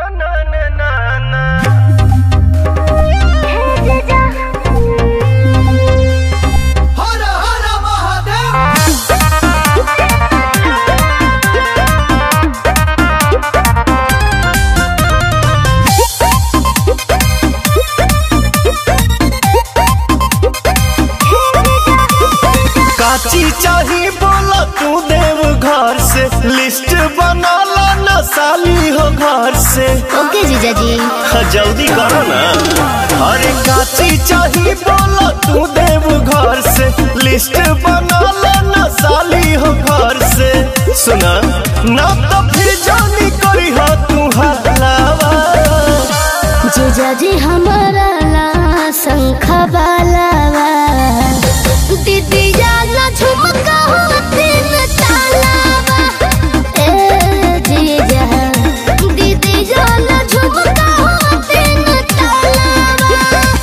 काची चाही बोला तू देव घर से लिस्ट बना ला ना साली हो घर से। ओके जीजा जी जल्दी करो ना। अरे काची चाही बोला तू देव घर से लिस्ट बना ला ना साली हो घर से। सुना ना तो फिर जानी करी हो तू हलावा। जीजा जी हमारा ला शंखा बालावा दीदी जाना झुमका होती न तालावा। ए जीजा दीदी जाना झुमका होती न तालावा।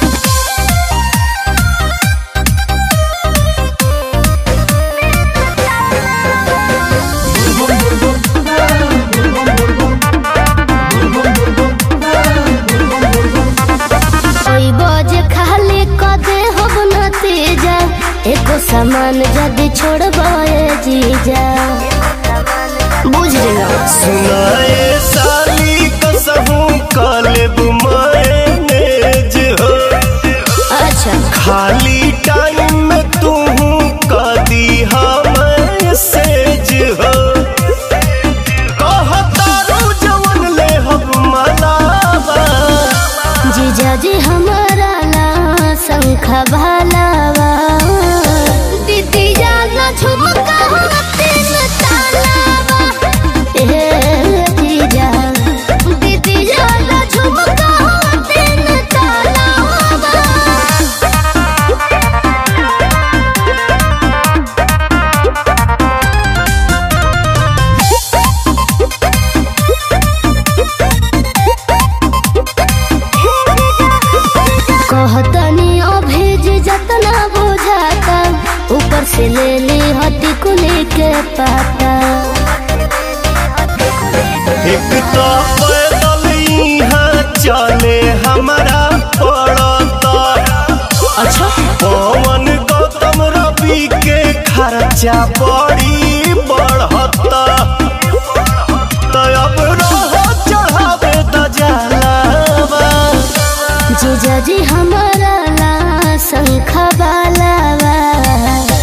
ओई बोझ खाली कदे होब न तेजा एको सामान जदी छोड़बाए जीजा बुझ लेना। सुनाए साली कसहू कालेब मैनेज हो। अच्छा खाली टाइम में तू कदी मैसेज हो। कहतारू जवन ले हम मलावा। जीजा जी हमारा ला शंखा भालावा दीदी जाना झुमका होती न तालावा। ए जीजा दीदी जाना झुमका होती न तालावा। कहतनी अभेज जतना बुझाता ऊपर से ले ली हटी कुली के पाता। एक तो पैदल यहाँ चले हमारा पड़ता। अच्छा पवन गौतम रवि के खर्चा बड़ी बढ़ता। तो अब रहो चढ़ावे द जलावा। जीजा जी हमारा ला शंखा बालावा